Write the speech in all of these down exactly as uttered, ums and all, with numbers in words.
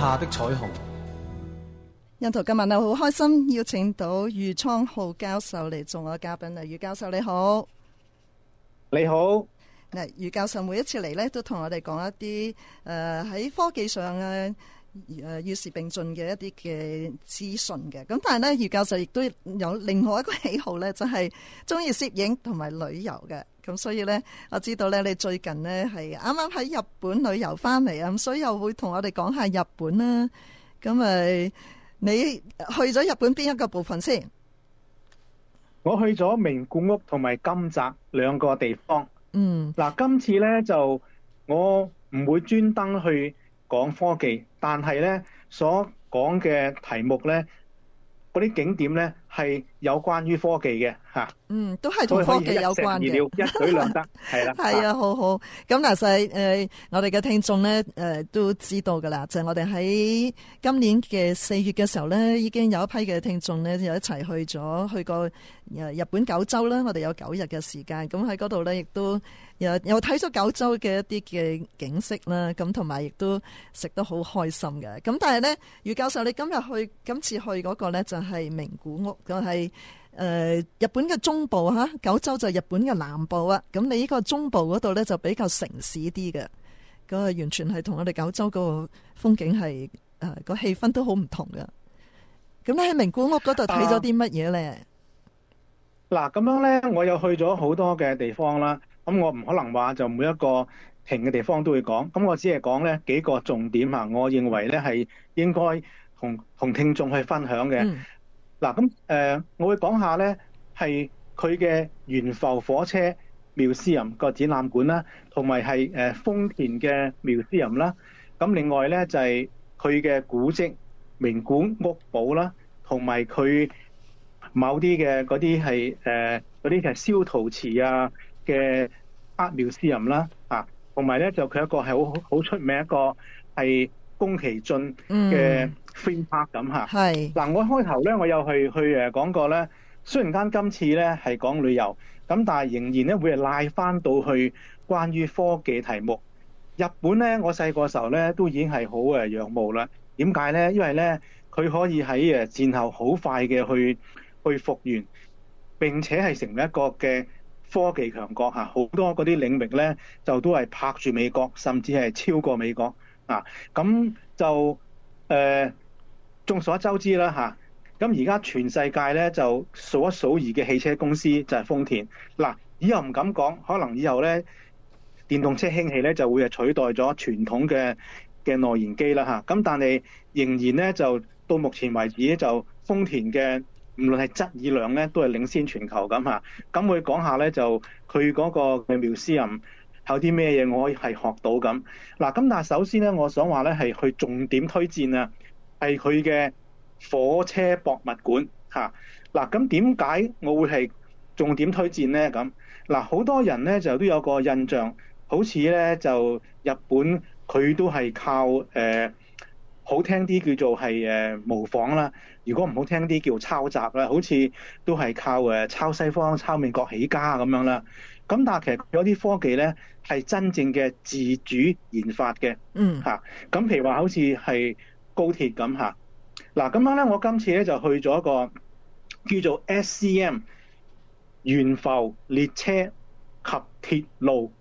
下的彩虹。 印圖今日呢好開心邀請到余滄浩教授嚟做我嘉賓啊！余教授你好。 你好。 嗱，余教授每一次嚟呢都同我哋講一啲誒喺科技上啊誒與時並進嘅一啲嘅資訊嘅。咁但係呢，余教授亦都有另外一個喜好呢，就係中意攝影同埋旅遊嘅。咁所以呢，我知道呢，你最近呢係啱啱喺日本旅遊翻嚟啊，咁所以又會同我哋講下日本啦。咁誒，你去咗日本邊一個部分先？ 我去咗名古屋同埋金澤兩個地方。 嗯。 嗱，今次呢，就我唔會專登去講科技，但係呢所講嘅題目呢，嗰啲景點呢係有關於科技嘅嚇。 嗯，都係同科技有關嘅。 一舉兩得，係啦。 係啊，好好。咁嗱，細誒，我哋嘅聽眾咧誒都知道㗎啦，就係、是、我哋喺今年嘅四月嘅時候咧，已經有一批嘅聽眾咧，就一齊去咗去過誒日本九州啦。我哋有九日嘅時間，咁喺嗰度咧，亦都又又睇咗九州嘅一啲嘅景色啦。咁同埋亦都食得好開心嘅。咁但係咧，余教授，你今日去今次去嗰個咧就係名古屋，就係、是。誒、呃，日本嘅中部吓，九州就日本嘅南部啊。咁你呢個中部嗰度咧就比較城市啲嘅，咁啊完全係同我哋九州個風景係誒個氣氛都好唔同嘅。咁你喺名古屋嗰度睇咗啲乜嘢咧？ 嗱、啊，咁樣咧，我又去咗好多嘅地方啦。咁我唔可能話就每一個停嘅地方都會講。咁我只係講咧幾個重點啊，我認為咧係應該同同聽眾去分享嘅。嗯嗱咁誒，我會講下咧，係佢嘅懸浮火車 Museum 個展覽館啦，同埋係誒豐田嘅 Museum 啦。咁另外咧就係佢嘅古蹟名古屋堡啦，同埋佢某啲嘅嗰啲係誒嗰啲係燒陶瓷啊嘅 Art Museum 啦，啊，同埋咧就佢一個係好好出名一個係宮崎駿嘅 theme park 咁嚇。係嗱，我開頭咧，我有去去誒講過咧。雖然間今次咧係講旅遊，咁但係仍然咧會係拉翻到去關於科技題目。日本咧，我細個時候咧都已經係好誒仰慕啦。點解咧？因為咧佢可以喺誒戰後好快嘅去去復原，並且係成為一個嘅科技強國嚇。好多嗰啲領域咧就都係拍住美國，甚至係超過美國。啊，咁就誒、呃，眾所周知啦嚇。咁而家全世界咧就數一數二嘅汽車公司就係豐田。嗱、啊，以後唔敢講，可能以後咧電動車興起咧就會係取代咗傳統嘅嘅內燃機啦嚇。咁、啊、但係仍然咧就到目前為止咧就豐田嘅無論係質以量咧都係領先全球咁嚇。咁我講下咧就佢嗰個嘅Museum有啲咩嘢我可以係學到咁。嗱、啊，咁但係首先咧，我想話咧係去重點推薦啊，係佢嘅火車博物館嚇。嗱，咁點解我會係重點推薦咧？咁嗱，好多人咧就都有個印象，好似咧就日本佢都係靠誒、呃、好聽啲叫做係誒模仿啦，如果唔好聽啲叫抄襲啦，好似都係靠誒抄西方、抄美國起家咁樣啦。咁但係其實有啲科技咧係真正嘅自主研發嘅，嗯嚇。咁譬如話好似係高鐵咁嚇。嗱咁樣咧，我今次咧就去咗一個叫做 S C M 懸浮列車及鐵路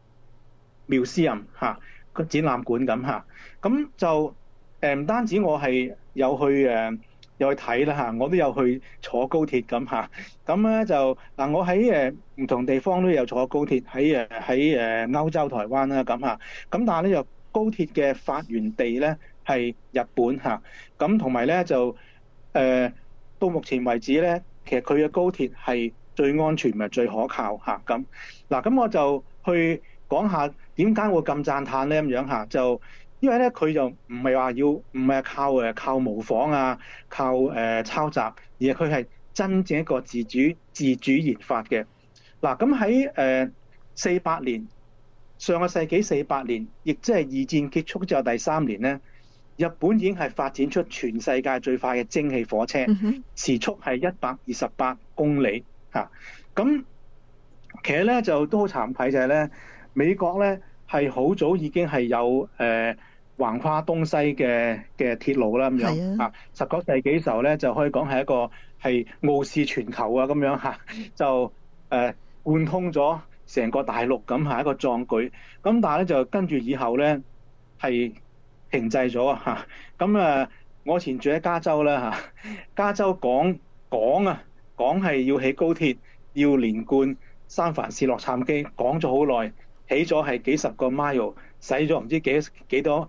Museum 嚇個展覽館咁嚇。咁就誒唔單止我係有去誒。有去睇啦嚇，我都有去坐高鐵咁嚇。咁咧就嗱，我喺誒唔同地方都有坐高鐵，喺誒喺誒歐洲、台灣啦咁嚇。咁但係咧就高鐵嘅發源地咧係日本嚇。咁同埋咧就誒、呃、到目前為止咧，其實佢嘅高鐵係最安全咪最可靠嚇。咁嗱，咁我就去講下點解會咁讚歎咧咁樣嚇就。因為咧佢就唔係話要唔係靠誒靠模仿啊，靠誒、呃、抄襲，而係佢係真正一個自主自主研發嘅。嗱，咁喺誒四八年，上個世紀四八年，亦即係二戰結束之後第三年咧，日本已經係發展出全世界最快嘅蒸汽火車，時速係一百二十八公里嚇。咁其實咧就都好慚愧就係咧，美國咧係好早已經係有誒。呃橫跨東西嘅嘅鐵路啦咁樣啊。十九世紀時候咧，就可以講係一個係傲視全球啊咁樣嚇，就誒、呃、貫通咗成個大陸咁係一個壯舉。咁但係咧就跟住以後咧係停滯咗啊嚇。咁啊，我以前住喺加州啦嚇，加州講講啊講係要起高鐵，要連貫三藩市洛杉磯，講咗好耐，起咗係幾十個 mile， 使咗唔知幾幾多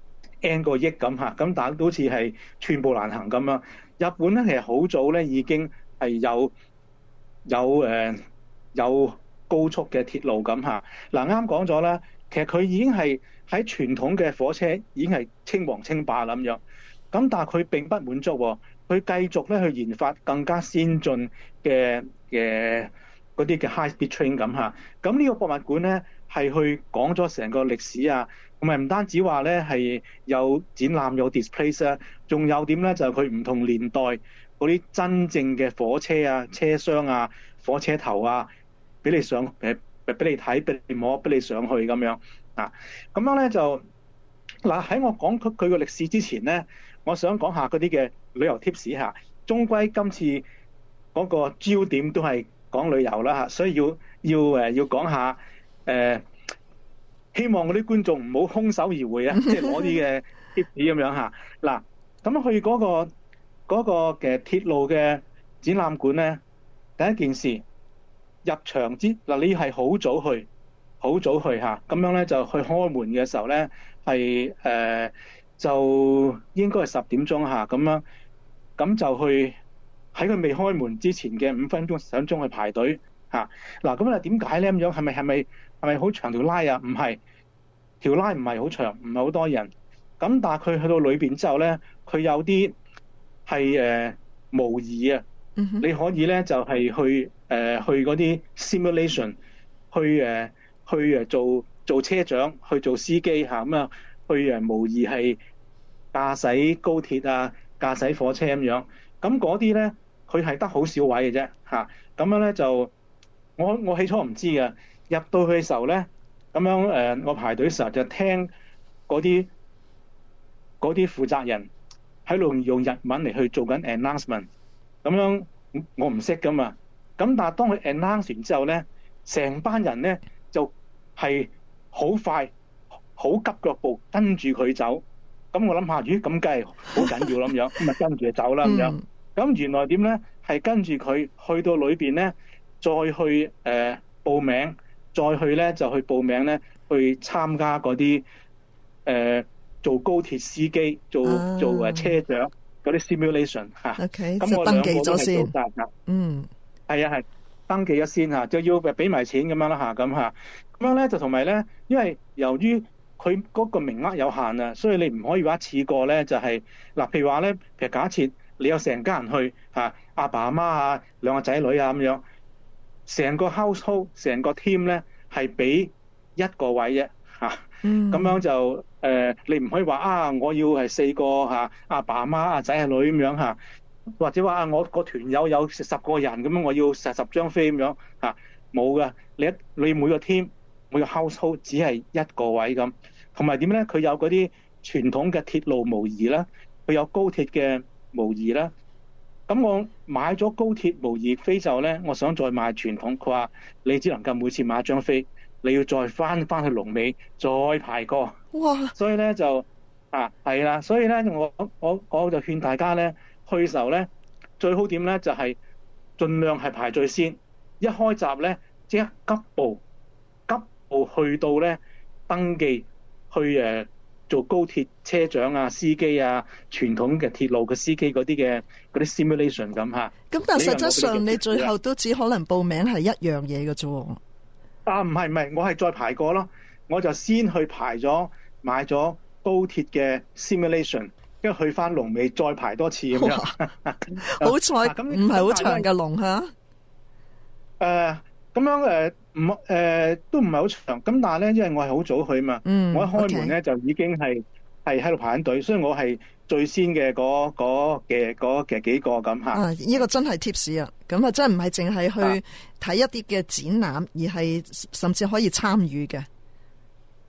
N 個億咁嚇，咁但係都好似係寸步難行咁樣。日本咧其實好早咧已經係有有誒、呃、有高速嘅鐵路咁嚇。嗱啱講咗啦，其實佢已經係喺傳統嘅火車已經係稱王稱霸咁樣。咁但係佢並不滿足喎，佢繼續咧去研發更加先進嘅嘅嗰啲嘅 high speed train 咁嚇。咁呢個博物館咧係去講咗成個歷史啊，同埋唔單止話咧係有展覽有 display 啊，仲有點咧就係佢唔同年代嗰啲真正嘅火車啊、車廂啊、火車頭啊，俾你上誒俾你睇、俾你摸、俾你上去咁樣啊。咁樣咧就嗱喺我講佢佢個歷史之前咧，我想講下嗰啲嘅旅遊 tips 嚇。終歸今次嗰個焦點都係講旅遊啦嚇，所以要要誒要講下誒、呃，希望嗰啲觀眾唔好空手而回啊，即係攞啲嘅 tips 咁樣嚇。嗱，咁去嗰個嗰個嘅鐵路嘅展覽館咧，第一件事入場之嗱，你係好早去，好早去嚇，咁樣咧就去開門嘅時候咧係誒就應該係十點鐘嚇咁樣，咁就去喺佢未開門之前嘅五分鐘十分鐘去排隊嚇。嗱咁啊點解咧咁樣？係咪係咪係咪好長條拉啊？唔係，條拉唔係好長，唔係好多人。咁但係佢去到裏邊之後咧，佢有啲係誒模擬啊。Mm-hmm. 你可以咧就係、是、去誒、呃、去嗰啲 simulation，去誒、呃、去誒做做車長，去做司機嚇咁啊，去誒模擬係駕駛高鐵啊、駕駛火車咁樣。咁嗰啲咧，佢係得好少位嘅啫嚇。咁樣咧就我我起初唔知嘅，入到去嘅時候咧，咁樣誒、呃、我排隊嘅時候就聽嗰啲嗰啲負責人喺度用日文嚟去做緊 announcement。咁樣我唔識噶嘛，咁但係當佢 announce 完之後咧，成班人咧就係好快、好急腳步跟住佢走。咁我諗下，咦咁梗係好緊要咁樣，咁咪跟住就走啦咁樣。咁原來點咧？係跟住佢去到裏邊咧，再去誒、呃、報名，再去咧就去報名咧，去參加嗰啲誒做高鐵司機、做做誒車長。嗰啲 simulation 嚇，咁我兩個都係做曬㗎。嗯，係啊係，登記咗先嚇，就要俾埋錢咁樣啦嚇，咁嚇，咁樣咧就同埋咧，因為由於佢嗰個名額有限啊，所以你唔可以話一次過咧就係、是、嗱，譬如話咧，譬如假設你有成家人去嚇，阿爸阿媽啊，兩個仔女啊咁樣，成個 household 成個 team 咧係俾一個位啫嚇，咁、嗯、樣就。誒、呃，你唔可以話啊，我要係四個嚇，阿爸阿媽、阿仔阿女咁樣嚇，或者話啊，我個團友有十個人咁樣，我要十十張飛咁樣嚇，冇噶。你一你每個 team 每個 household 只係一個位咁，同埋點咧？佢有嗰啲傳統嘅鐵路模擬啦，佢有高鐵嘅模擬啦。咁我買咗高鐵模擬飛就咧，我想再買傳統，佢話你只能夠每次買一張飛。你要再翻翻去龍尾再排過，哇！所以咧就啊係啦，所以咧我我我就勸大家咧去嘅時候咧最好點咧就係、是、盡量係排最先，一開閘咧即刻急步急步去到咧登記去誒做高鐵車長啊、司機啊、傳統嘅鐵路嘅司機嗰啲嘅嗰啲 simulation 咁嚇。咁但係實質上你最後都只可能報名係一樣嘢嘅啫。 啊，唔係唔係，我係再排過咯，我就先去排咗買咗高鐵嘅 simulation， 跟住去翻龍尾再排多次咁樣。 好彩唔係好長嘅龍嚇。誒、 呃，咁樣誒唔誒都唔係好長，咁但係咧，因為我係好早去嘛，嗯、我一開門咧、okay. 就已經係係喺度排緊隊，所以我係最先嘅嗰嗰嘅嗰嘅幾個咁嚇。啊， 呢個真係 tips 啊！咁啊，真係唔係淨係去睇一啲嘅展覽，而係甚至可以參與嘅。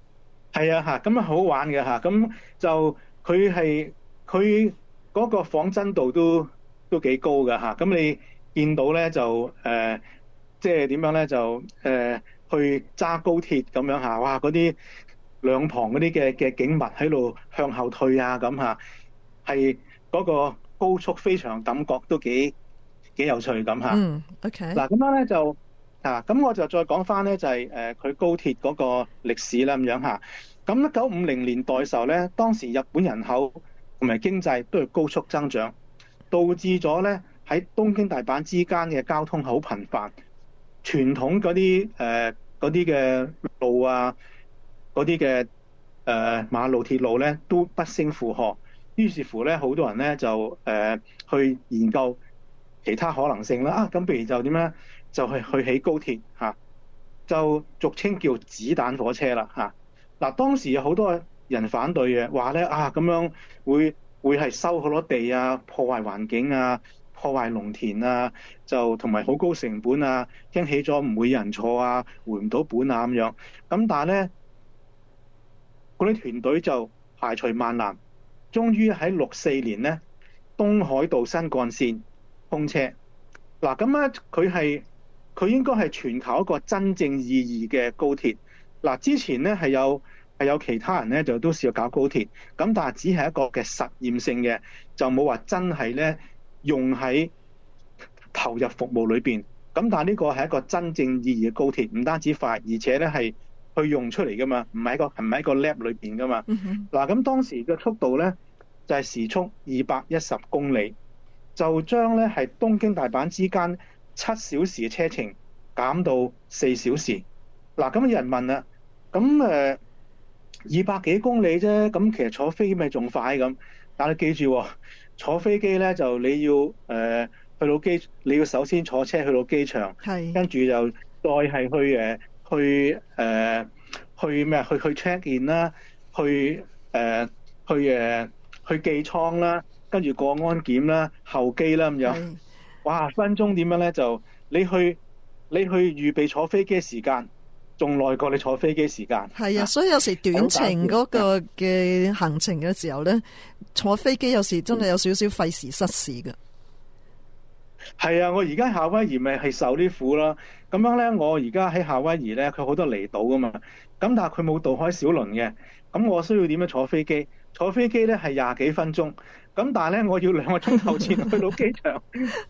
係啊嚇，咁啊好玩嘅嚇，咁就佢係佢嗰個仿真度都都幾高㗎嚇，咁你見到咧就誒、呃，即係點樣咧就誒、呃、去揸高鐵咁樣嚇，哇嗰啲兩旁嗰啲嘅嘅景物喺度向後退啊咁嚇，係嗰個高速飛翔感覺都幾幾有趣咁嚇。 嗯，OK。 嗱咁樣咧就啊，咁我就再講翻咧就係誒佢高鐵嗰個歷史啦咁樣嚇。咁一九五零年代嘅時候咧，當時日本人口同埋經濟都係高速增長，導致咗咧喺東京大阪之間嘅交通好頻繁，傳統嗰啲誒嗰啲嘅路啊，嗰啲嘅誒馬路鐵路咧都不勝負荷，於是乎咧好多人咧就誒、呃、去研究其他可能性啦。啊，咁譬如就點咧？就係去起高鐵嚇、啊，就俗稱叫子彈火車啦嚇。嗱、啊，當時有好多人反對嘅，話咧啊咁樣會會係收好多地啊，破壞環境啊，破壞農田啊，就同埋好高成本啊，驚起咗唔會有人坐啊，回唔到本啊咁樣。咁但係咧，嗰啲團隊就排除萬難，終於喺六四年咧，東海道新幹線通車。嗱，咁咧佢係佢應該係全球一個真正意義嘅高鐵。嗱，之前咧係有係有其他人咧就都試過搞高鐵，咁但係只係一個嘅實驗性嘅，就冇話真係咧用喺投入服務裏邊。咁但係呢個係一個真正意義嘅高鐵，唔單止快，而且咧係去用出嚟噶嘛，唔係一個唔係一個 lab 裏邊噶嘛。嗱、mm，咁、hmm. 當時嘅速度咧就係、是、時速二百一十公里。就將咧係東京大阪之間七小時嘅車程減到四小時。嗱，咁有人問啦，咁誒二百幾公里啫，咁其實坐飛機咪仲快咁？但係記住，坐飛機咧就你要誒、呃、去到機，你要首先坐車去到機場， 係跟住就再係去誒去誒、呃、去咩去去 check in 啦，去誒、呃、去誒、呃、去寄艙啦。跟住過安檢啦、候機啦咁樣，是哇！分鐘點樣咧？就你去你去預備坐飛機嘅時間，仲耐過你坐飛機時間。係啊，所以有時短程嗰個嘅行程嘅時候咧，坐飛機有時真係有少少費時失事㗎。 係啊，我而家夏威夷咪係受啲苦啦。咁樣咧，我而家喺夏威夷咧，佢好多離島噶嘛。咁但係佢冇渡海小輪嘅，咁我需要點樣坐飛機？坐飛機咧係廿幾分鐘。咁但係咧，我要兩個鐘頭前去到機場，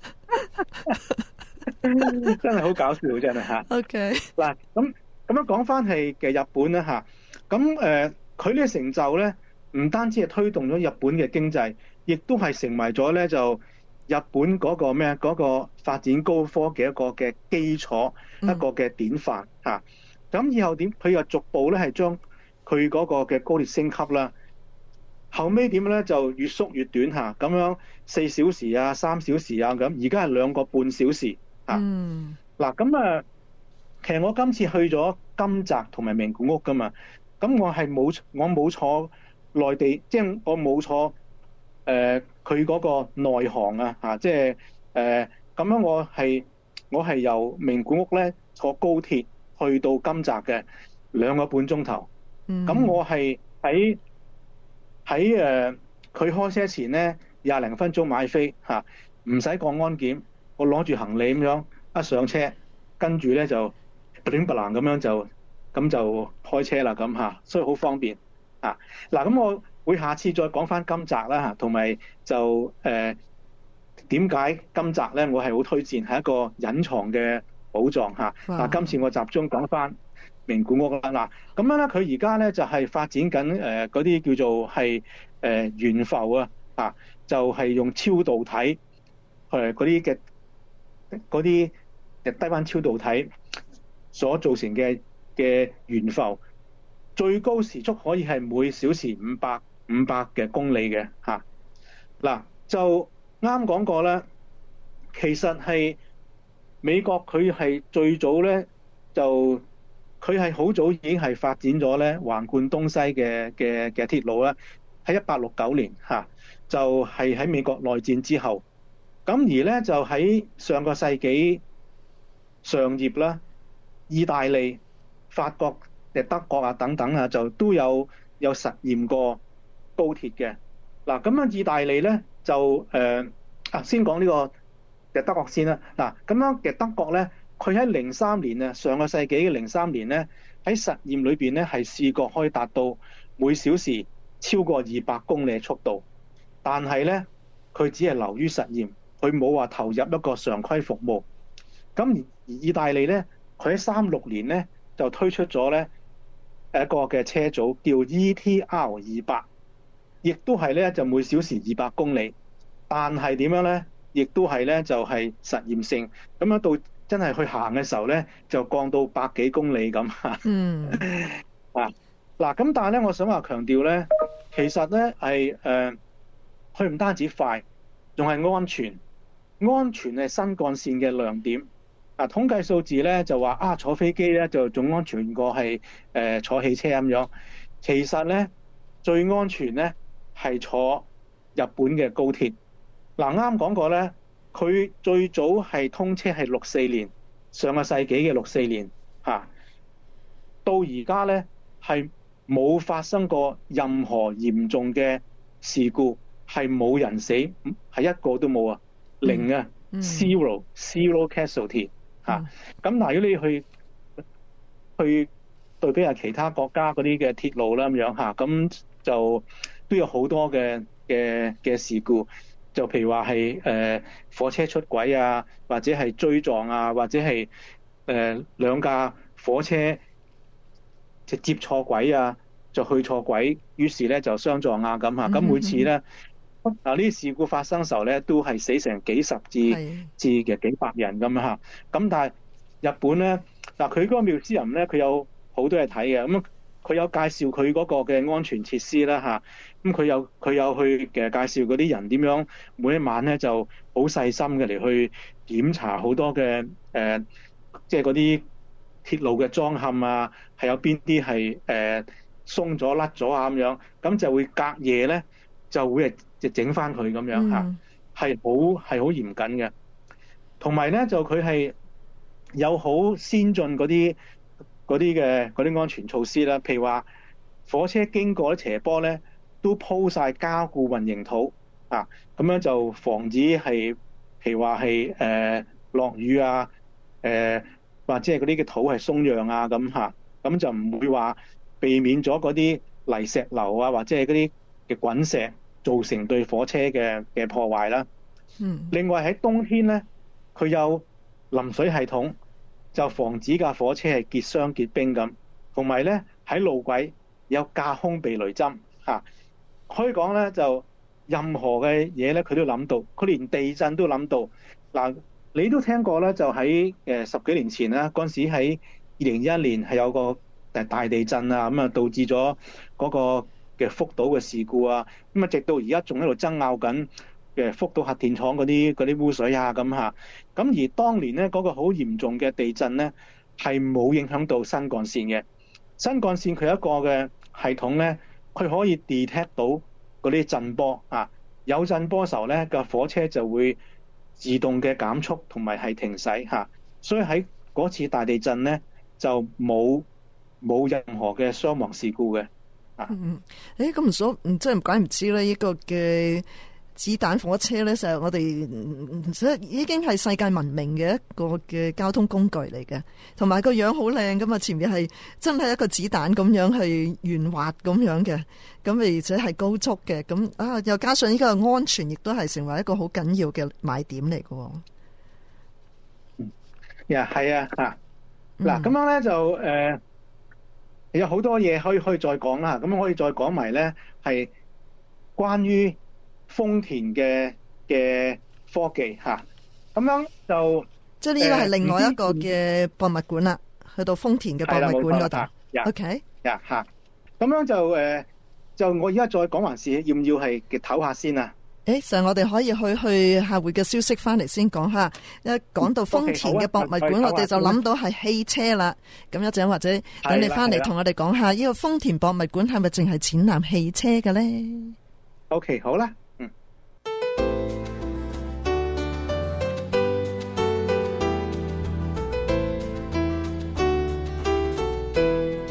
真係好搞笑真係嚇。 OK， 嗱咁咁樣講翻係嘅日本啦嚇，咁誒佢呢個成就咧，唔單止係推動咗日本嘅經濟，亦都係成為咗咧就日本嗰個咩嗰個發展高科技一個嘅基礎，一個嘅典範嚇。咁以後點？佢又逐步咧係將佢嗰個嘅高鐵升級啦。後尾點咧就越縮越短嚇，咁樣四小時啊、三小時啊咁，而家係兩個半小時嚇。 嗯。嗱咁啊，其實我今次去咗金澤同埋名古屋噶嘛，咁我係冇我冇坐內地，即係我冇坐誒佢嗰個內航啊嚇，即係誒咁樣我係我係由名古屋咧坐高鐵去到金澤嘅兩個半鐘頭。嗯。咁我係喺喺誒佢開車前咧廿零分鐘買飛嚇，唔使過安檢，我攞住行李咁樣一上車，跟住咧就叮不啷咁樣就咁就開車啦咁嚇，所以好方便啊！嗱，咁我會下次再講翻金澤啦嚇，同埋就誒點解金澤咧我係好推薦，係一個隱藏嘅寶藏嚇。嗱，wow. 今次我集中講翻名古屋啦，嗱咁樣咧，佢而家咧就係、是、發展緊誒嗰啲叫做係誒懸浮啊，啊就係、是、用超導體誒嗰啲嘅嗰啲嘅低溫超導體所造成嘅嘅懸浮，最高時速可以係每小時五百五百嘅公里嘅嚇。嗱、啊、就啱講過啦，其實係美國佢係最早咧就。佢係好早已經係發展咗咧橫貫東西嘅嘅嘅鐵路啦，喺一八六九年嚇，就係、是、喺美國內戰之後，咁而咧就喺上個世紀上葉啦，意大利、法國德國啊等等啊，就都有有實驗過高鐵嘅。嗱，咁樣意大利咧就誒、呃、啊，先講呢個嘅德國先啦。嗱，咁樣嘅德國咧，佢喺零三年啊，上個世紀嘅零三年咧，喺實驗裏邊咧係試過可以達到每小時超過二百公里速度，但係咧佢只係流於實驗，佢冇話投入一個常規服務。咁而意大利咧，佢喺三六年咧就推出咗咧一個嘅車組叫 E T R 二百，亦都係咧就每小時二百公里，但係點樣咧？亦都係咧就係、是、實驗性，咁樣到真係去行嘅時候咧，就降到百幾公里咁嚇。嗯。啊，嗱咁，但係咧，我想話強調咧，其實咧係誒，佢唔、呃、單止快，仲係安全。安全係新幹線嘅亮點。啊，統計數字咧就話啊，坐飛機咧就仲安全過係誒、呃、坐汽車咁樣。其實咧最安全咧係坐日本嘅高鐵。嗱，啱講過咧，佢最早係通車係六四年，上個世紀嘅六四年嚇、啊，到而家咧係冇發生過任何嚴重嘅事故，係冇人死，係一個都冇啊，零啊、嗯、，zero zero casualty 嚇、啊。咁嗱，如果你去去對比下其他國家嗰啲嘅鐵路啦咁樣嚇，咁就都有好多嘅嘅嘅事故。就譬如話係誒火車出軌啊，或者係追撞啊，或者係誒、呃、兩架火車直接錯軌啊，就去錯軌，於是咧就相撞啊咁嚇。咁每次咧嗱呢啲事故發生嘅時候咧，都係死成幾十至至嘅幾百人咁嚇。咁但係日本咧嗱，佢嗰個妙思人咧，佢有好多嘢睇嘅。咁佢有介紹佢嗰個嘅安全設施啦嚇。咁佢有佢有去嘅介紹嗰啲人點樣每一晚咧就好細心嘅嚟去檢查好多嘅誒、呃，即係嗰啲鐵路嘅裝嵌啊，係有邊啲係誒鬆咗甩咗啊咁樣，咁就會隔夜咧就會誒整翻佢咁樣嚇，係好係好嚴謹嘅。同埋咧就佢係有好先進嗰啲嗰啲嘅嗰啲安全措施啦，譬如話火車經過啲斜坡咧，都鋪晒加固混凝土啊，咁樣就防止係譬如話係誒落雨啊，誒、呃、或者係嗰啲嘅土係鬆軟啊咁嚇，咁、啊、就唔會話避免咗嗰啲泥石流啊，或者係嗰啲嘅滾石造成對火車嘅嘅破壞啦。嗯。另外喺冬天咧，佢有淋水系統，就防止架火車係結霜結冰咁，同埋咧喺路軌有架空避雷針嚇。啊可以講咧，就任何嘅嘢咧，佢都諗到，佢連地震都諗到。嗱，你都聽過咧，就喺誒十幾年前啦，嗰陣時喺二零一一年係有個誒大地震啊，咁啊導致咗嗰個嘅福島嘅事故啊，咁啊直到而家仲喺度爭拗緊嘅福島核電廠嗰啲嗰啲污水啊咁嚇。咁而當年咧嗰個好嚴重嘅地震咧，係冇影響到新幹線嘅。新幹線佢有一個嘅系統咧。佢可以 detect 到嗰啲震波啊，有震波嘅時候咧，個火車就會自動嘅減速同埋係停駛嚇、啊，所以喺嗰次大地震咧就冇冇任何嘅傷亡事故嘅啊。 嗯，誒咁唔所唔真係唔怪唔知咧，呢、這個嘅子彈火車咧，就係我哋即係已經係世界聞名嘅一個嘅交通工具嚟嘅，同埋個樣好靚噶嘛，前面係真係一個子彈咁樣係圓滑咁樣嘅，咁而且係高速嘅，咁啊又加上呢個安全，亦都係成為一個好緊要嘅賣點嚟嘅。 嗯，呀係啊嚇，嗱咁樣咧就誒、呃、有好多嘢可以可以再講啦，咁可以再講埋咧係關於豐田嘅嘅科技嚇，咁樣就即係呢個係另外一個嘅博物館啦，呃、去到豐田嘅博物館嗰度。OK， 呀嚇，咁樣就誒、呃、就我而家再講還是要唔要係嘅唞下先啊？ 誒，就我哋可以去去下回嘅消息翻嚟先講下。一講到豐田嘅博物館，嗯 okay，我哋就諗到係汽車啦。咁一陣或者等你翻嚟同我哋講下呢個豐田博物館係咪淨係展覽汽車嘅咧 ？OK， 好啦。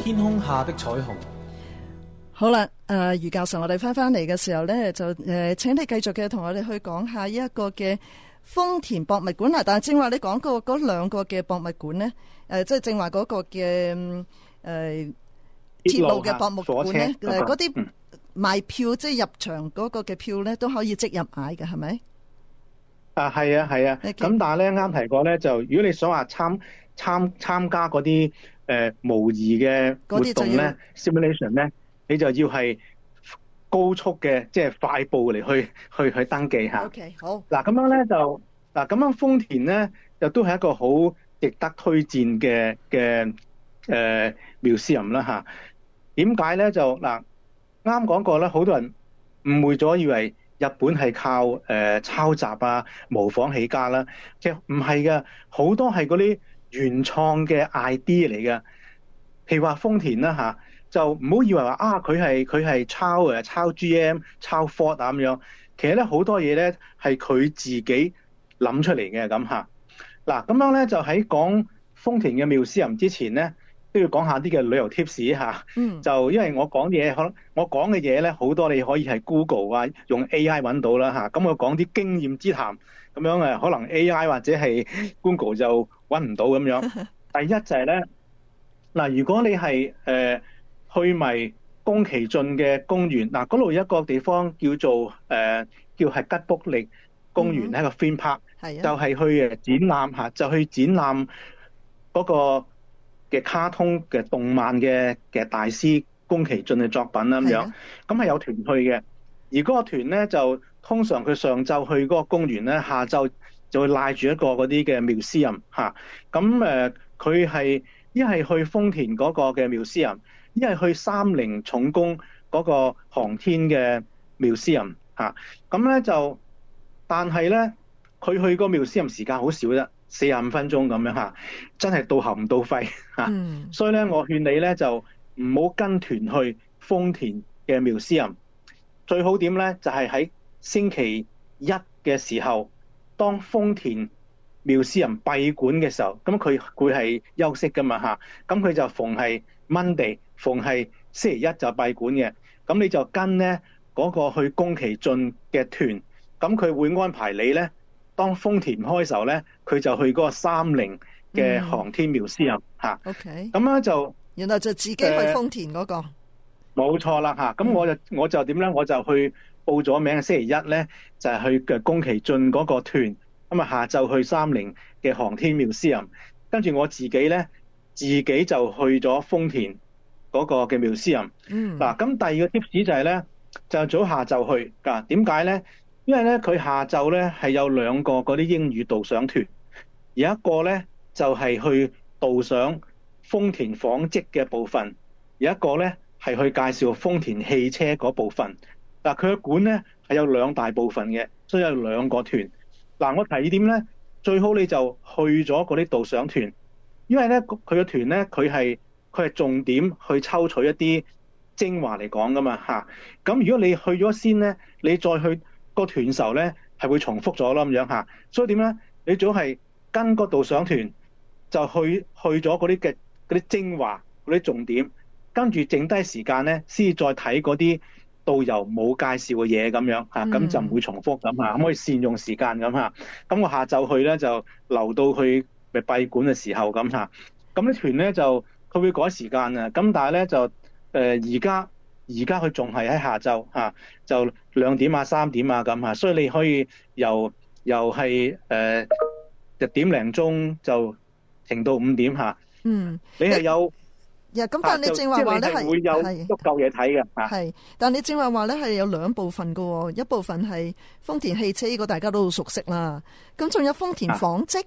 天空下的彩虹。 好啦，誒、呃，余教授，我哋翻翻嚟嘅時候咧，就誒、呃，請你繼續嘅同我哋去講下一個嘅豐田博物館啦。但係正話你講過嗰兩個嘅博物館咧，誒、呃，即係正話嗰個嘅誒、呃、鐵路嘅博物館咧，誒，嗰啲賣票即係入場嗰個嘅票咧，都可以即入買嘅，係咪？ 啊，係啊，係啊。咁 Okay. 但係咧，啱提過咧，就如果你想話參參參加嗰啲誒模擬嘅活動咧 ，simulation 咧。你就要係高速嘅，即係快步嚟去去去登記下。 OK， 好。嗱咁樣咧就嗱咁樣豐田咧，就都係一個好值得推薦嘅嘅誒 museum 啦嚇。點解咧就嗱啱講過咧，好多人誤會咗，以為日本係靠誒、呃、抄襲啊、模仿起家啦。其實唔係嘅，好多係嗰啲原創嘅 idea 嚟嘅。譬如話豐田啦嚇。就唔好以為話啊，佢係佢係抄誒抄 G M 抄 Ford 啊咁樣，其實咧好多嘢咧係佢自己諗出嚟嘅咁嚇。嗱咁樣咧就喺講豐田嘅museum之前咧，都要講下啲嘅旅遊 tips 嚇。嗯。就因為我講嘢可能我講嘅嘢咧好多你可以係 Google 啊，用 A I 揾到啦嚇。咁我講啲經驗之談咁樣誒，可能 A I 或者係 Google 就揾唔到咁樣。第一就係咧嗱，如果你係誒。呃去埋宮崎駿嘅公園，嗱嗰度有一個地方叫做誒、呃、叫係吉卜力公園，係、嗯、一個 theme park，係、啊、就係、是、去誒展覽嚇，就去展覽嗰個嘅卡通嘅動漫嘅嘅大師宮崎駿嘅作品啦咁樣，咁係、啊、有團去嘅，而嗰個團咧就通常佢上晝去嗰個公園咧，下晝就會賴住一個嗰啲嘅 museum 嚇，咁誒佢係一係去豐田嗰個嘅 museum。一係去三菱重工嗰個航天嘅 museum 嚇，咁咧就，但係咧佢去個 museum 時間好少啫，四十五分鐘咁樣嚇，真係到喉唔到肺嚇，嗯、所以咧我勸你咧就唔好跟團去豐田嘅 museum，最好點咧就係、是、喺星期一嘅時候，當豐田 museum 閉館嘅時候，咁佢會係休息噶嘛嚇，咁佢就逢係 Monday。逢係星期一就閉館嘅，咁你就跟咧嗰、那個去宮崎駿嘅團，咁佢會安排你咧。當豐田開嘅時候咧，佢就去嗰個三菱嘅航天 museum 嚇。OK。咁咧就原來就自己去豐田嗰、那個。 冇、呃、錯啦嚇，咁我就我就點咧？我就去報咗名，星期一咧就係、是、去嘅宮崎駿嗰個團，咁啊下晝去三菱嘅航天 museum，跟住我自己咧自己就去咗豐田嗰個嘅 museum，嗱咁、嗯、第二個 tips 就係咧，就早下晝去㗎。點解咧？因為咧佢下晝咧係有兩個嗰啲英語導賞團，有一個咧就係、是、去導賞豐田紡織嘅部分，有一個咧係去介紹豐田汽車嗰部分。嗱佢嘅館咧係有兩大部分嘅，所以有兩個團。嗱我提議點咧，最好你就去咗嗰啲導賞團，因為咧佢嘅團咧佢係。佢係重點去抽取一啲精華嚟講噶嘛嚇，咁如果你去咗先咧，你再去個團時候咧係會重複咗咯咁樣嚇，所以點咧？你最好係跟個導賞團就去去咗嗰啲嘅嗰啲精華嗰啲重點，跟住剩低時間咧先再睇嗰啲導遊冇介紹嘅嘢咁樣嚇，咁就唔會重複咁嚇，咁可以善用時間咁嚇。咁我下晝去咧就留到去咪閉館嘅時候咁嚇，咁啲團咧就。佢會改時間啊，咁但係咧就誒而家而家佢仲係喺下晝嚇，就兩點啊三點啊咁嚇，所以你可以由由係誒一點零鐘就停到五點嚇。嗯，你係有呀咁，但係你正話話咧係會有足夠嘢睇嘅嚇。 係，但係你正話話咧係有兩部分嘅喎，一部分係豐田汽車，呢個大家都好熟悉啦。咁仲有豐田紡織。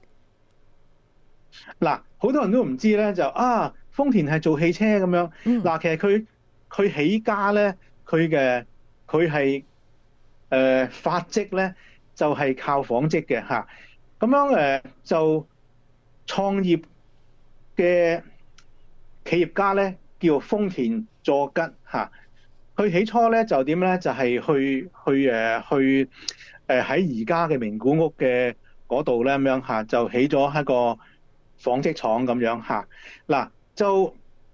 嗱，好多人都唔知咧，就啊。豐田係做汽車咁樣，嗱、嗯、其實佢佢起家咧，佢嘅佢係誒發跡咧，就係、是、靠紡織嘅嚇。咁樣誒、呃、就創業嘅企業家咧，叫豐田佐吉嚇。佢、啊、起初咧就點咧？就係、是、去去誒去誒喺而家嘅名古屋嘅嗰度咧咁樣嚇，就起咗一個紡織廠咁樣嚇。嗱、啊。就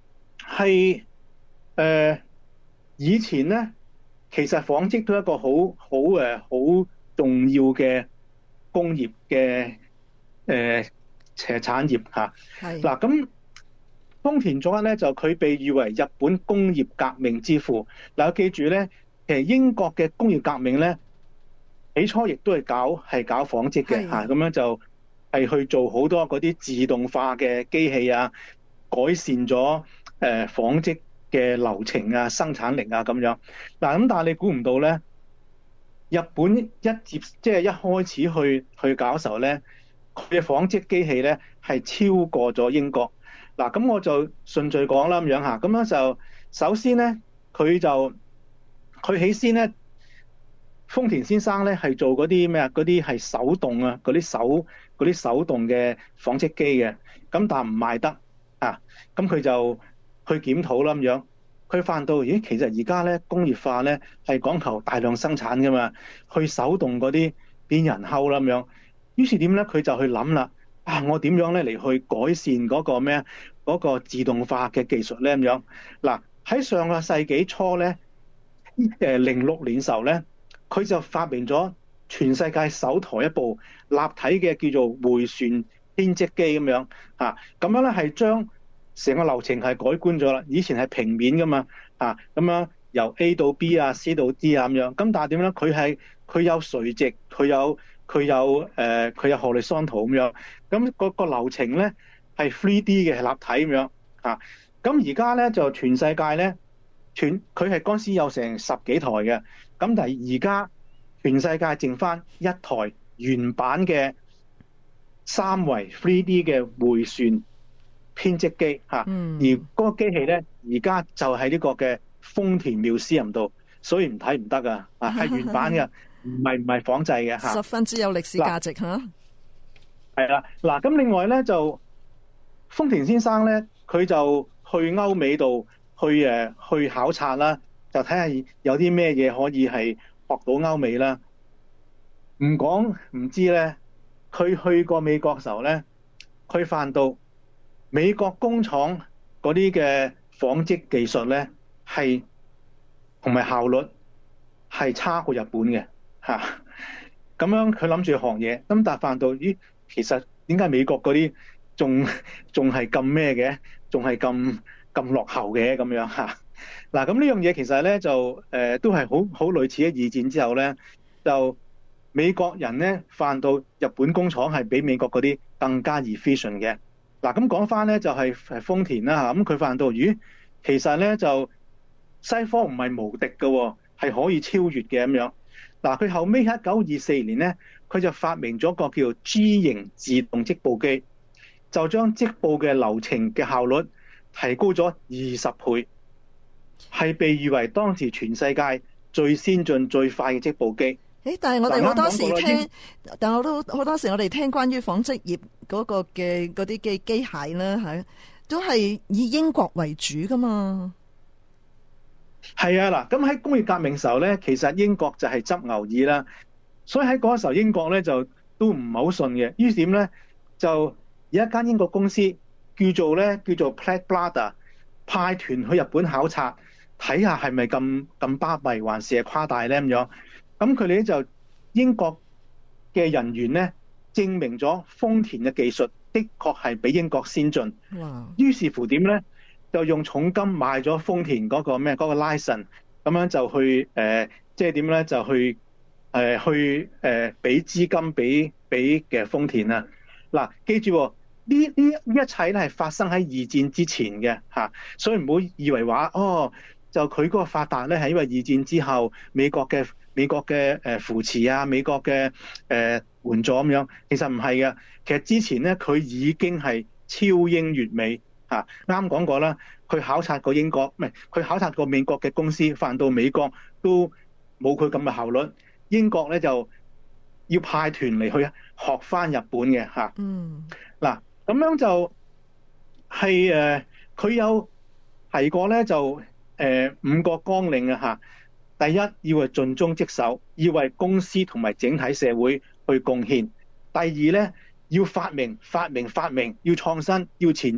係誒、呃、以前咧，其實紡織都係一個好好誒好重要嘅工業嘅誒誒產業嚇。 係嗱咁。豐田佐一咧就佢被譽為日本工業革命之父。嗱，記住咧，其實英國嘅工業革命咧，起初亦都係搞係搞紡織嘅嚇，咁樣就係去做好多嗰啲自動化嘅機器啊，改善咗誒紡織嘅流程啊、生產力啊咁樣。嗱咁，但係你估唔到咧，日本一接即係一開始去去搞嘅時候咧，佢嘅紡織機器咧係超過咗英國。嗱，咁我就順序講啦，咁樣嚇，咁樣就首先咧，佢就佢起先咧，豐田先生咧係做嗰啲咩啊？嗰啲係手動啊，嗰啲手嗰啲手動嘅紡織機嘅，咁但係唔賣得啊，咁佢就去檢討啦，咁樣，佢發現到，咦，其實而家咧工業化咧係講求大量生產噶嘛，去手動嗰啲變人籺啦，咁樣，於是點咧？佢就去諗啦。啊！我點樣咧嚟去改善嗰個咩啊？嗰個自動化嘅技術咧咁樣。嗱，喺上個世紀初咧，誒零六年時候咧，佢就發明咗全世界首台一部立體嘅叫做迴旋編織機咁樣嚇。咁樣咧係將成個流程係改觀咗啦。以前係平面噶嘛嚇，咁樣由 A 到 B 啊、C 到 D 啊咁樣。咁但係點咧？佢係佢有垂直，佢有佢有誒佢有 horizontal 咁樣。咁個個流程咧係 three D 嘅，係立體咁樣嚇。咁而家咧就全世界咧，全佢係嗰陣時有成十幾台嘅。咁但係而家全世界剩翻一台原版嘅三維 three D 嘅迴旋編織機嚇。 嗯、 而嗰個機器咧，而家就喺呢個嘅豐田妙思人度，所以唔睇唔得㗎啊，係原版嘅，唔係唔係仿製嘅嚇。 十分之有歷史價值嚇。 係啦，嗱咁另外咧就豐田先生咧，佢就去歐美度去誒去考察啦，就睇下有啲咩嘢可以係學到歐美啦。唔講唔知咧，佢去過美國嘅時候咧，佢發現到美國工廠嗰啲嘅紡織技術咧係同埋效率係差過日本嘅嚇。咁樣佢諗住學嘢，咁但係發現到咦？其實點解美國嗰啲仲仲係咁咩嘅，仲係咁咁落後嘅咁樣嚇？嗱，咁呢樣嘢其實咧就誒、呃、都係好好類似喺二戰之後咧，就美國人咧發現到日本工廠係比美國嗰啲更加 efficient 嘅。嗱，咁講翻咧就係係豐田啦嚇，咁佢發現到咦，其實咧就西方唔係無敵嘅，係可以超越嘅咁樣。嗱，佢後尾喺一九二四年咧，佢就發明咗個叫 G 型自動織布機，就將織布嘅流程嘅效率提高咗二十倍，係被譽為當時全世界最先進最快嘅織布機。 誒，但係我哋好多時聽，但係我都好多時我哋聽關於紡織業嗰個嘅嗰啲嘅機械咧嚇，都係以英國為主噶嘛。 係啊，嗱，咁喺工業革命時候咧，其實英國就係執牛耳啦，所以喺嗰個時候英國咧就都唔係好順嘅。於是點咧，就有一間英國公司叫做咧叫做 Pratt Brother 派團去日本考察，睇下係咪咁咁巴閉，還是係誇大咧咁樣。咁佢哋咧就英國嘅人員咧證明咗豐田嘅技術的確係比英國先進。 哇！於於是乎點咧？就用重金買咗豐田嗰個咩嗰個 license，咁樣就去誒，即係點咧？就去誒、呃、去誒俾資金俾俾嘅豐田啊！嗱，記住呢呢呢一切咧係發生喺二戰之前嘅嚇，所以唔好以為話哦，就佢嗰個發達咧係因為二戰之後美國嘅美國嘅誒扶持啊，美國嘅誒、呃、援助咁樣，其實唔係嘅。其實之前咧佢已經係超英越美。嚇，啱講過啦，佢考察過英國，唔係佢考察過美國嘅公司，發現到美國都冇佢咁嘅效率，英國咧就要派團嚟去學翻日本嘅嚇。 嗯， 嗱，咁樣就係誒，佢有提過咧就誒、呃、五個綱領啊嚇。第一，要係盡忠職守，要為公司同埋整體社會去貢獻。第二咧，要發明發明發明，要創新，要前瞻，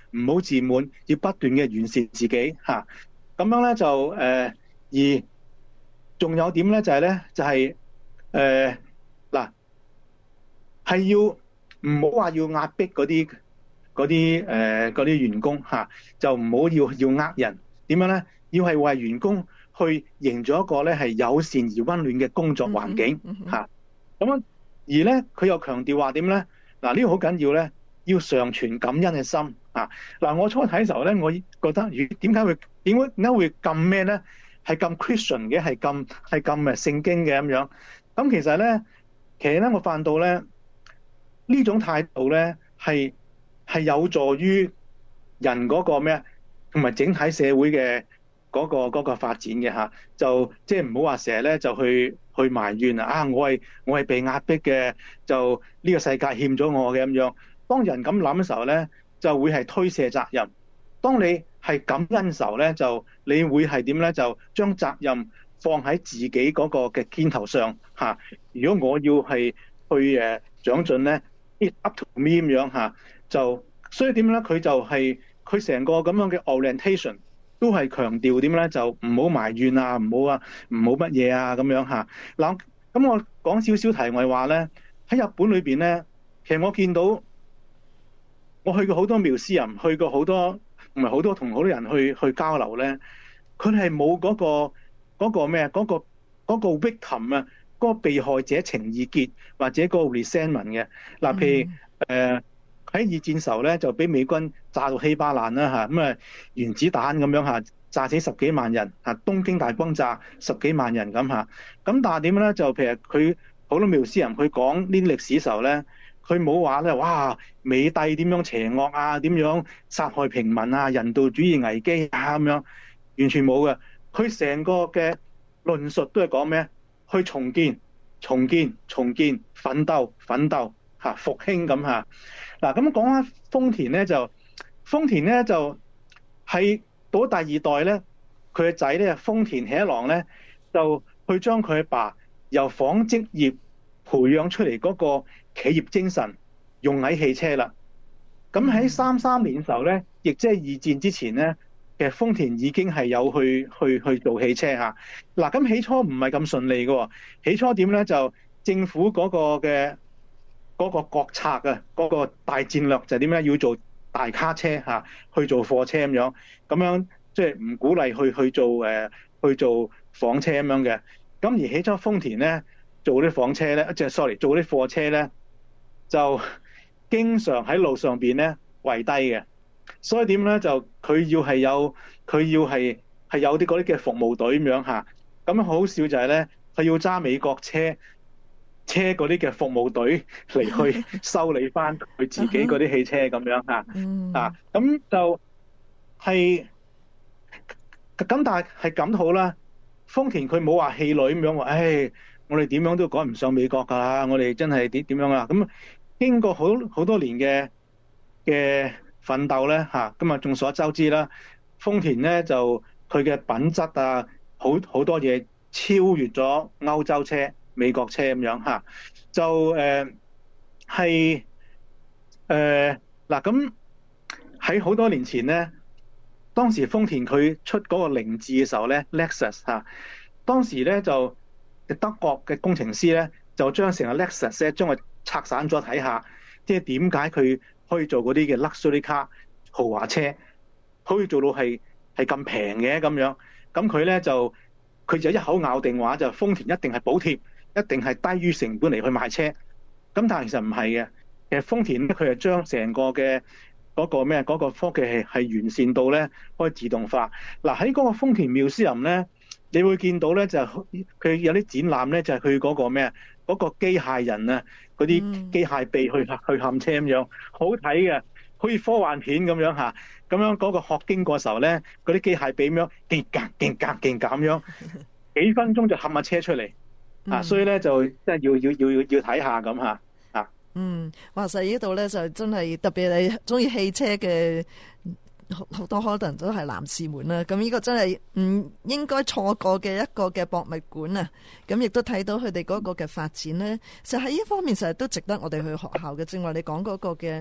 唔好自滿，要不斷嘅完善自己嚇。咁樣咧就誒、呃，而仲有點咧就係咧就係誒嗱，係要唔好話要壓迫嗰啲嗰啲誒嗰啲員工嚇，就唔好要要呃人。點樣咧？要係為員工去營造一個咧係友善而溫暖嘅工作環境嚇。咁樣、嗯嗯、而咧佢又強調話點咧？嗱，呢個好緊要咧，要常存感恩嘅心啊！嗱，我初睇嘅時候咧，我覺得咦點解會點解點解會咁咩咧？係咁 Christian 嘅，係咁係咁誒聖經嘅咁樣。咁其實咧，其實咧我發現到咧呢種態度咧係係有助於人嗰個咩同埋整體社會嘅嗰個嗰個發展嘅嚇。就即係唔好話成日咧就去去埋怨啊！啊，我係我係被壓迫嘅，就呢個世界欠咗我嘅咁樣。當人咁諗嘅時候咧，就會係推卸責任。當你係感恩嘅時候咧，就你會係點咧？就將責任放喺自己嗰個嘅肩頭上嚇。如果我要係去誒長進咧 ，it up to me 咁樣嚇，就所以點咧？佢就係佢成個咁樣嘅 orientation 都係強調點咧？就唔好埋怨啊，唔好啊，唔好乜嘢啊咁樣嚇。嗱，咁我講少少題外話咧，喺日本裏邊咧，其實我見到。我去過好多廟師人，去過好多唔係好多同好多人去去交流咧，佢哋係冇嗰個嗰個咩啊，嗰個嗰個 victim 啊，嗰個被害者情意結或者嗰個 resentment 嘅。嗱，譬如誒喺二戰時候咧，就俾美軍炸到稀巴爛啦嚇，咁啊原子彈咁樣嚇炸死十幾萬人嚇，東京大轟炸十幾萬人咁嚇。咁但係點咧？就譬如佢好多廟師人去講呢啲歷史時候咧。佢冇話咧，哇！美帝點樣邪惡啊？點樣殺害平民啊？人道主義危機啊咁樣，完全冇嘅。佢成個嘅論述都係講咩？去重建、重建、重建、奮鬥、奮鬥嚇、復興咁嚇。嗱，咁講下豐田咧，就豐田咧就係到第二代咧，佢嘅仔咧豐田喜一郎咧，就去將佢阿爸由紡織業培養出嚟嗰個企業精神用喺汽車啦。咁喺三三年嘅時候咧，亦即係二戰之前咧，其實豐田已經係有去去去做汽車嚇。嗱，咁起初唔係咁順利嘅，起初點咧就政府嗰個嘅嗰個國策啊，嗰個大戰略就係點咧？要做大卡車嚇，去做貨車咁樣，咁樣即係唔鼓勵去去做誒去做房車咁樣嘅。咁而起初豐田咧做啲房車咧，即係 sorry 做啲貨車咧。就經常喺路上邊咧圍低嘅，所以點咧就佢要係有佢要係係有啲嗰啲嘅服務隊咁樣嚇，咁樣好笑就係咧，佢要揸美國車車嗰啲嘅服務隊嚟去修理翻佢自己嗰啲汽車咁樣嚇，啊咁就係咁，但係係咁都好啦。豐田佢冇話氣餒咁樣話，唉，我哋點樣都趕唔上美國㗎啦，我哋真係點點樣啊咁。經過好好多年嘅嘅奮鬥咧嚇，咁啊眾所周知啦，豐田咧就佢嘅品質啊，好好多嘢超越咗歐洲車、美國車咁樣嚇，就誒係誒嗱咁喺好多年前咧，當時豐田佢出嗰個凌志嘅時候咧 ，Lexus 嚇，當時咧就德國嘅工程師咧就將成個 Lexus 咧將佢拆散咗睇下，即係點解佢可以做嗰啲嘅 luxury car 豪華車，可以做到係係咁平嘅咁樣。咁佢咧就佢就一口咬定話就豐田一定係補貼，一定係低於成本嚟去賣車。咁但係其實唔係嘅，其實豐田咧佢係將成個嘅嗰個咩嗰個科技係係完善到咧可以自動化。嗱喺嗰個豐田妙思林咧，你會見到咧就佢有啲展覽咧就係佢嗰個咩嗰個機械人啊。嗰啲機械臂去去冚車咁樣，好睇嘅，好似科幻片咁樣嚇。咁樣嗰個殼經過時候咧，嗰啲機械臂咁樣勁格勁格勁咁樣，幾分鐘就冚下車出嚟啊！所以咧就即係要要要要要睇下咁嚇啊。 嗯，話實呢度咧就真係特別你中意汽車嘅。好多可能都係男士們啦，咁呢個真係唔應該錯過嘅一個嘅博物館啊！咁亦都睇到佢哋嗰個嘅發展呢，就喺呢方面成日都值得我哋去學校嘅。正話你講嗰個嘅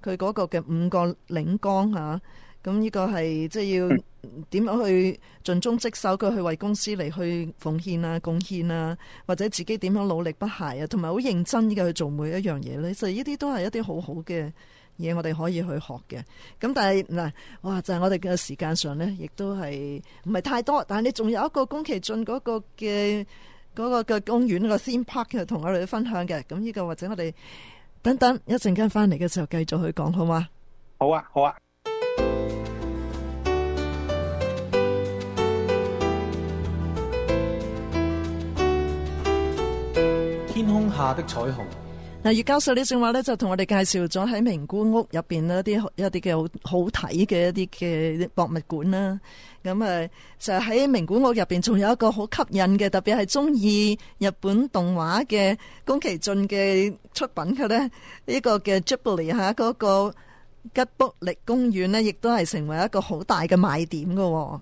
佢嗰個嘅五個領綱嚇。咁呢個係即係要點樣去盡忠職守，佢去為公司嚟去奉獻啊、貢獻啊，或者自己點樣努力不懈啊，同埋好認真嘅去做每一樣嘢咧。其實呢啲都係一啲好好嘅嘢，我哋可以去學嘅。咁但係嗱，哇！就係、是、我哋嘅時間上咧，亦都係唔係太多。但係你仲有一個宮崎駿嗰個嘅嗰個嘅公園個 theme park 同我哋分享嘅。咁呢個或者我哋等等一陣間翻嚟嘅時候繼續去講，好嗎？ 好啊，好啊。 天空下的彩虹。 嗱，葉教授呢正話咧，就同我哋介紹咗喺名古屋入邊一啲一啲嘅好好睇嘅一啲嘅博物館啦。咁誒就喺名古屋入邊，仲有一個好吸引嘅，特別係中意日本動畫嘅宮崎駿嘅出品嘅咧，呢個嘅 Ghibli 嚇嗰個吉卜力公園咧，亦都係成為一個好大嘅賣點嘅。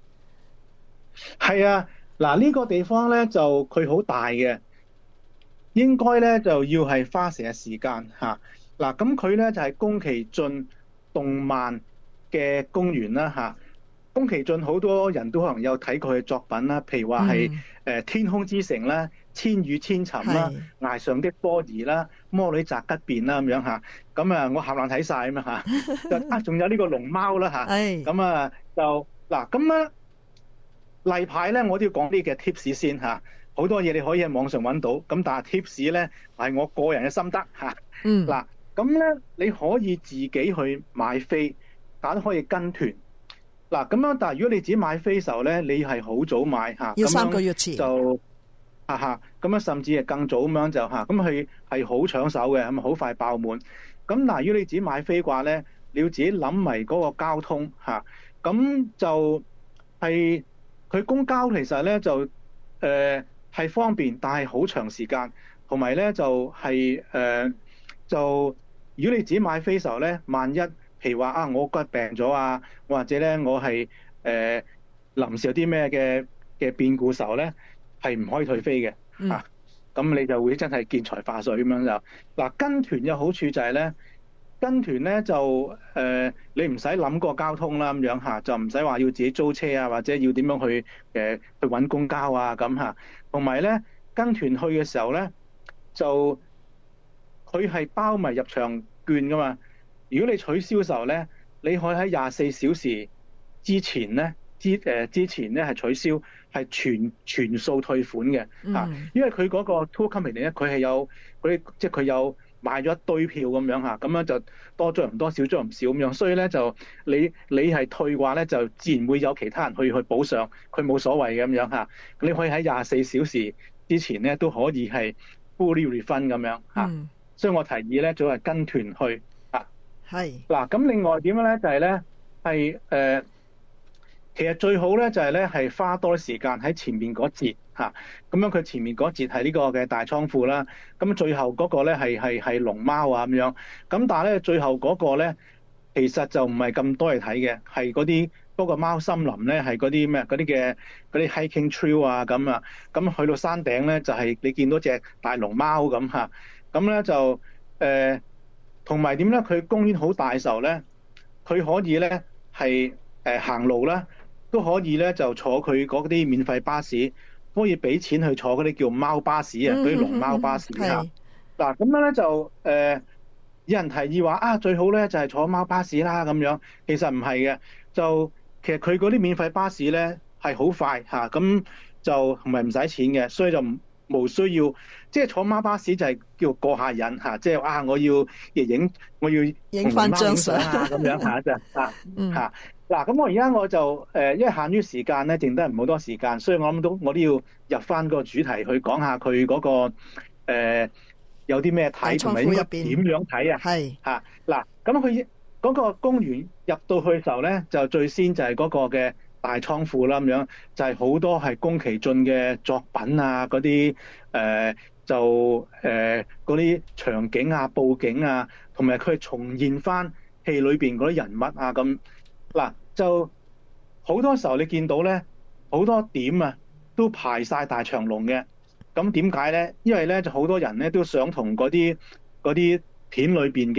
係啊，嗱、這、呢個地方咧就佢好大嘅。應該咧就要係花成日時間嚇，嗱咁佢咧就係、是、宮崎駿動漫嘅公園啦嚇。宮崎駿好多人都可能有睇過佢嘅作品啦，譬如話係誒天空之城啦、千與千尋啦、崖上的波兒啦、魔女宅急便啦咁樣嚇。咁啊我冚唪唥睇晒啊嘛嚇，啊仲有呢個龍貓啦嚇。咁啊就嗱咁咧例牌咧我都要講啲嘅 tips 先嚇。好多嘢你可以喺網上揾到，咁但係 tips 咧係我個人嘅心得嚇。嗯。嗱，咁咧你可以自己去買飛，但都可以跟團。嗱，咁樣但係如果你自己買飛嘅時候咧，你係好早買嚇， 要三個月前就嚇嚇，咁樣甚至係更早咁樣就嚇，咁佢係好搶手嘅，咁啊好快爆滿。咁嗱，如果你自己買飛嘅話咧，你要自己諗埋嗰個交通嚇，咁就係佢公交其實咧就誒。呃係方便，但係好長時間，同埋咧就係、是、誒、呃、就如果你自己買飛嘅時候咧，萬一譬如話啊我骨病咗啊，或者咧我係誒、呃、臨時有啲咩嘅嘅變故時候咧，係唔可以退飛嘅、嗯、啊，咁你就會真係見財化水咁樣就嗱。跟團有好處就係咧，跟團咧就誒、呃、你唔使諗個交通啦咁樣嚇，就唔使話要自己租車啊，或者要點樣去誒、呃、去揾公交啊咁嚇。同埋咧，跟團去嘅時候咧，就佢係包埋入場券噶嘛。如果你取消嘅時候咧，你可以喺廿四小時之前咧，之誒之前咧係取消，係全全數退款嘅嚇、嗯。因為佢嗰個 tour company 咧，佢係有嗰啲，即係佢有買咗一堆票咁樣嚇，咁樣就多張唔多，少張唔少咁樣，所以咧就你你係退嘅話咧，就自然會有其他人去去補上，佢冇所謂嘅咁樣嚇。你可以喺廿四小時之前咧都可以係 fully refund 咁樣嚇、嗯，所以我提議咧，早係跟團去嚇。係嗱，咁另外點樣咧？就係咧係誒，其實最好咧就係咧係花多啲時間喺前面嗰節嚇，咁樣佢前面嗰節係呢個嘅大倉庫啦，咁最後嗰個咧係係係龍貓啊咁樣，咁但係咧最後嗰個咧其實就唔係咁多嘢睇嘅，係嗰啲嗰個貓森林咧係嗰啲咩嗰啲嘅嗰啲 hiking trail 啊咁啊，咁去到山頂咧就係你見到隻大龍貓咁嚇，咁咧就誒同埋點咧？佢公園好大嘅時候咧，佢可以咧係誒行路啦，都可以咧就坐佢嗰啲免費巴士。可以俾錢去坐嗰啲叫貓巴士啊，嗰啲龍貓巴士啊。嗱咁樣咧就誒、呃，有人提議話啊，最好咧就係、是、坐貓巴士啦咁樣。其實唔係嘅，就其實佢嗰啲免費巴士咧係好快嚇，咁、啊、就唔係唔使錢嘅，所以就冇需要即係、就是、坐貓巴士就係叫過下癮嚇，即、啊、係、就是、啊我要影我要影翻張相啊咁樣嚇啫嚇嚇。嗱，咁我而家我就誒，因為限於時間咧，剩得唔好多時間，所以我諗到我都要入翻個主題去講下佢嗰、那個、呃、有啲咩睇，同埋應該點樣睇啊？係嚇嗱，咁佢嗰個公園入到去嘅時候咧，就最先就係嗰個嘅大倉庫啦，咁樣就係、是、好多係宮崎駿嘅作品啊，嗰啲誒就誒嗰啲場景啊、佈景啊，同埋佢重現翻戲裏邊嗰啲人物啊咁。嗱，就好多時候你見到咧，好多點啊都排晒大長龍嘅。咁點解咧？因為咧就好多人咧都想同嗰啲嗰啲片裏邊嘅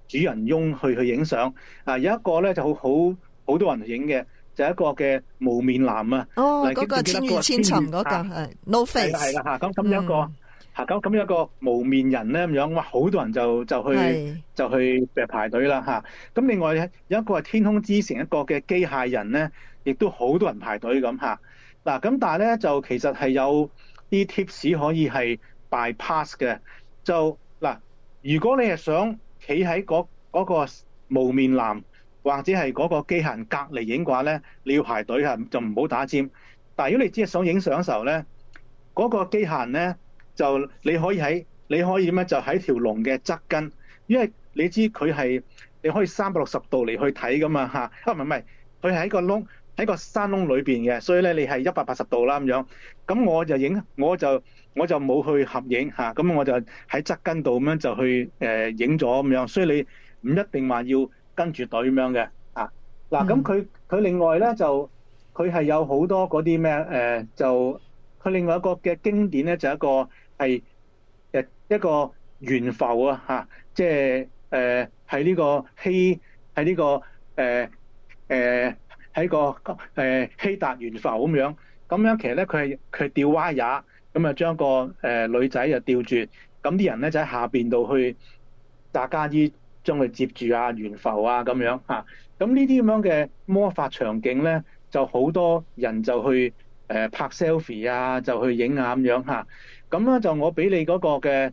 主人翁去去影相。啊，有一個咧就好好好多人影嘅，就係、一個嘅無面男啊。 哦，嗰、那個千與千尋嗰個係 no face。 係啦嚇，咁咁有一個嚇，咁咁有一個無面人咧咁樣，哇！好多人就就去就去誒排隊啦嚇。咁另外有一個係天空之城一個嘅機械人咧，亦都好多人排隊咁嚇。嗱咁但係咧就其實係有啲 tips 可以係 bypass 嘅。就嗱，如果你係想企喺嗰嗰個無面男或者係嗰個機械人隔離影嘅話咧，你要排隊嚇，就唔好打尖。但係如果你只係想影相嘅時候咧，嗰、嗰個機械人咧就你可以喺你可以點咧就喺條龍嘅側跟，因為你知佢係你可以三百六十度嚟去睇噶嘛嚇。啊唔係唔係，佢係喺個窿喺個山窿裏邊嘅，所以咧你係一百八十度啦咁樣。咁我就影我就我就冇去合影嚇，咁我就喺側跟度咁樣就去誒影咗咁樣。所以你唔一定話要跟住隊咁樣嘅啊。嗱咁佢佢另外咧就佢係有好多嗰啲咩誒就。佢另外一個嘅經典咧，就係一個係誒一個懸浮啊嚇，即係誒喺呢個希喺呢個誒誒喺個誒希達懸浮咁樣，咁樣其實咧佢係佢係吊蛙也，咁啊將個誒女仔就吊住，咁啲人咧就喺下邊度去打家衣將佢接住啊懸浮啊咁樣嚇，咁呢啲咁樣嘅魔法場景咧，就好多人就去。誒拍 selfie 啊，就去影啊咁樣嚇。咁咧就我俾你嗰個嘅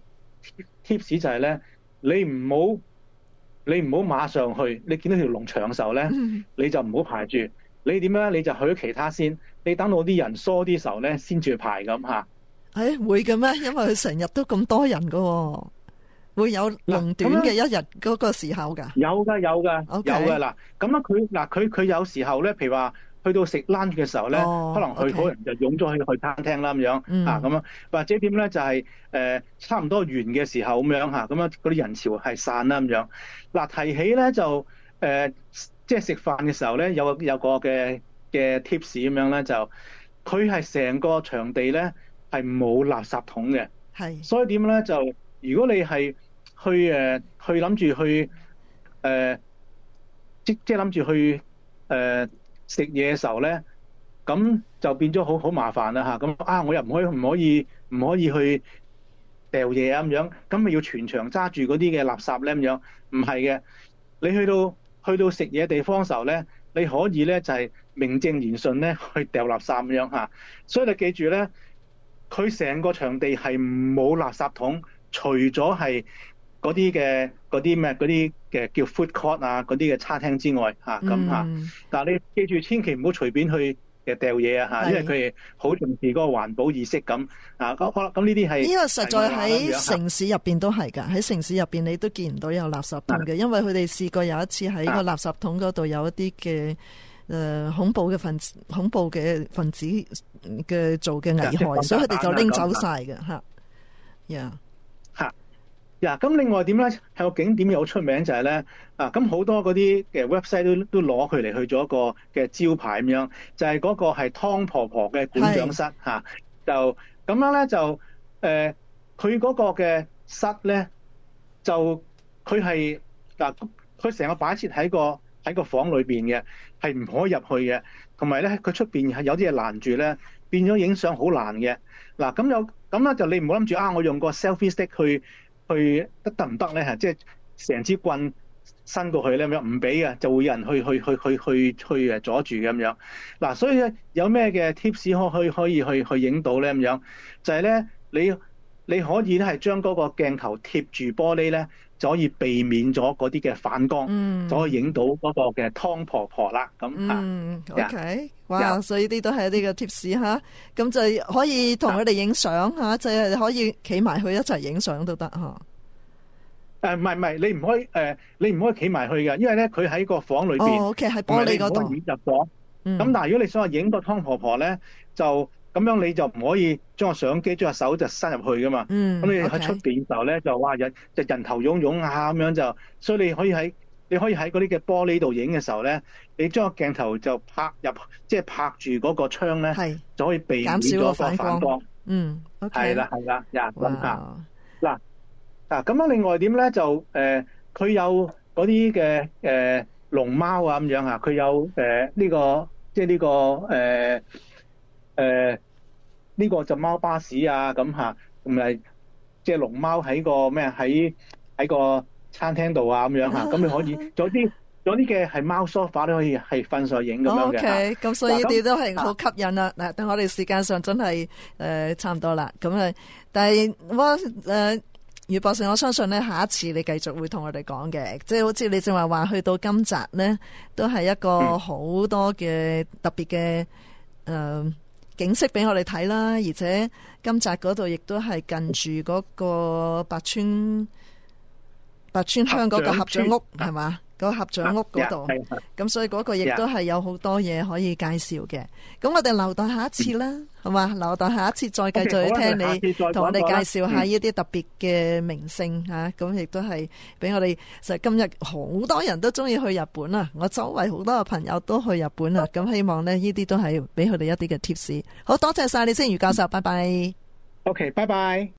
tips 就係咧，你唔好你唔好馬上去，你見到條龍長嘅時候咧，你就唔好排住。你點樣？你就去其他先。你等到啲人疏啲時候咧，先至排咁嚇。 誒會嘅咩？因為佢成日都咁多人㗎喎，會有龍短嘅一日嗰個時候㗎。 有㗎有㗎、okay. 有㗎嗱。咁啊佢嗱佢佢有時候咧，譬如話。去到食 lunch 嘅時候咧、哦，可能佢好、okay. 人就湧咗去去餐廳啦咁樣、嗯、啊咁樣，或者點咧就係、是、誒、呃、差唔多完嘅時候咁樣嚇，咁樣嗰啲人潮係散啦咁樣。嗱、啊、提起咧就誒即係食飯嘅時候咧有有個嘅嘅 tips 咁樣咧，就佢係成個場地咧係冇垃圾桶嘅，係，所以點咧就如果你係去誒、呃、去諗住去誒、呃、即即係諗住去誒。呃食嘢嘅時候咧，咁就變咗好好麻煩啦嚇。咁啊，我又唔可以唔可以唔可以去掉嘢啊咁樣，咁咪要全場揸住嗰啲嘅垃圾咧咁樣？唔係嘅，你去到去到食嘢地方嘅時候咧，你可以咧就係名正言順咧去掉垃圾咁樣嚇。所以你記住咧，佢成個場地係冇垃圾桶，除咗係嗰啲嘅嗰啲咩嗰啲嘅叫 food court 啊嗰啲嘅餐廳之外嚇咁嚇，但係你記住千祈唔好隨便去嘅掉嘢啊嚇，因為佢哋好重視嗰個環保意識咁啊。咁好啦，咁呢啲係呢個實在喺城市入邊都係㗎，喺城市入邊你都見唔到有垃圾桶嘅，因為佢哋試過有一次喺個垃圾桶嗰度有一啲嘅誒恐怖嘅分子恐怖嘅分子嘅做嘅危害，所以佢哋就拎走晒嘅嚇。呀嚇。呀，咁另外點咧？係個景點有出名就係咧啊！咁好多嗰啲嘅 website 都都攞佢嚟去做一個嘅招牌咁樣，就係、是、嗰個係湯婆婆嘅館長室嚇。就咁樣咧就誒，佢、呃、嗰個嘅室咧就佢係嗱，佢成個擺設喺個喺個房裏邊嘅，係唔可以入去嘅。同埋咧，佢出邊係有啲嘢攔住咧，變咗影相好難嘅。嗱，咁有咁咧就你唔好諗住啊！我用個 selfie stick 去。去得得唔得咧？嚇，即係成支棍伸過去咧咁樣，唔俾嘅，就會有人去去去去去去誒阻住咁樣。嗱，所以咧有咩嘅 tips 可以可以去去影到咧咁樣？就係、是、咧，你你可以咧係將嗰個鏡頭貼住玻璃咧，就可以避免咗嗰啲嘅反光，嗯、就可以影到嗰個嘅湯婆婆啦。咁嗯 ，OK，哇！所以呢都係一啲嘅 tips 嚇，咁就可以同佢哋影相嚇，就係可以企埋去一齊影相都得嚇。 誒唔係唔係，你唔可以誒、呃，你唔可以企埋去嘅，因為咧佢喺個房裏邊， 哦，OK，喺玻璃嗰度影入咗。咁、嗯、但係如果你想話影個湯婆婆咧，就咁樣你就唔可以將個相機將個手就伸入去噶嘛。嗯，咁你喺出邊嘅時候咧就哇人就人頭湧湧啊咁樣就，所以你可以喺你可以喺嗰啲嘅玻璃度影嘅時候咧，你將個鏡頭就拍入即係拍住嗰個窗咧，就可以避免咗個反光。反光嗯，係啦係啦，呀咁啊嗱。嗱，咁樣另外點咧就誒，佢、呃、有嗰啲嘅誒龍貓啊咁樣啊，佢有誒呢、呃這個即係呢個誒誒呢個就貓巴士啊咁嚇，同埋即係龍貓喺個咩喺喺個餐廳度啊咁樣嚇，咁你可以有啲有啲嘅係貓梳化都可以係瞓上影咁樣嘅。 O K， 咁所以呢啲都係好吸引啦。嗱，但我哋時間上真係誒、呃、差唔多啦。咁啊，但係我誒余博士，我相信咧下一次你繼續會同我哋講嘅，即係好似你正話話去到今集咧，都係一個好多嘅特別嘅誒、呃、景色俾我哋睇啦。而且今集嗰度亦都係近住嗰個白川白川鄉嗰個合掌屋係嘛？嗰個合掌屋嗰度，咁所以嗰個亦都係有好多嘢可以介紹嘅。咁我哋留待下一次啦，係嘛？留待下一次再繼續去聽你同我哋介紹下呢啲特別嘅名勝嚇。咁亦都係俾我哋，其實今日好多人都中意去日本啊！我周圍好多嘅朋友都去日本啊。咁希望呢呢啲都係俾佢哋一啲嘅貼士。好多謝晒你先，余教授，拜拜。 OK，拜拜。